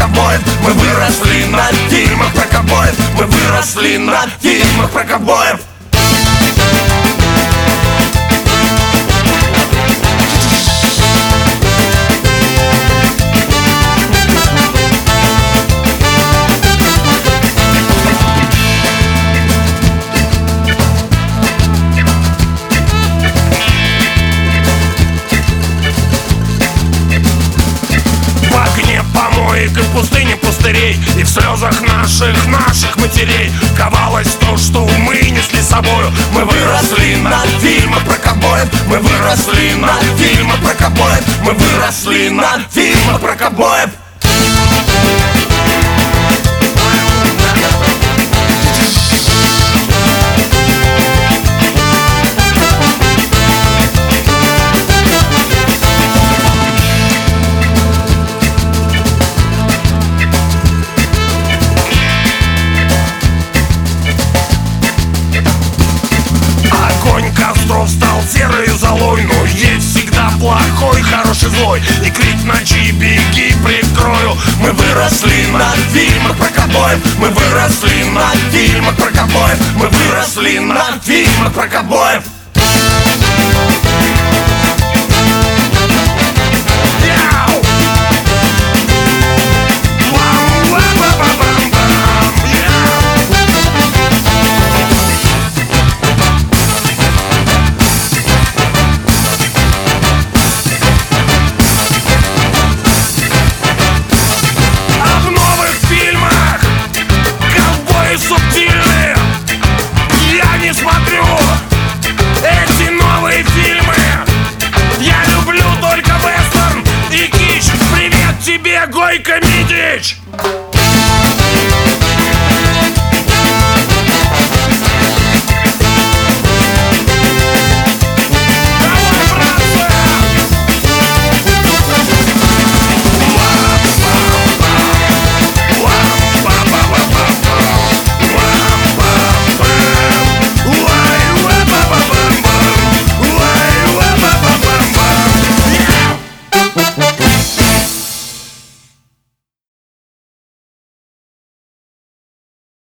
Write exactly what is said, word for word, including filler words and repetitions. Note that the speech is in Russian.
ковбоев. Мы выросли на фильмах про ковбоев. Мы выросли на фильмах про ковбоев. И в пустыне пустырей, и в слезах наших, наших матерей ковалось то, что мы несли с собою. Мы выросли на фильмах про ковбоев. Мы выросли на фильмах про ковбоев. Мы выросли на фильмах про ковбоев. Стал серой золой, но есть всегда плохой, хороший, злой. И крик ночи, беги, прикрою. Мы выросли на фильмах про ковбоев. Мы выросли на фильмах про ковбоев. Мы выросли на фильмах про ковбоев.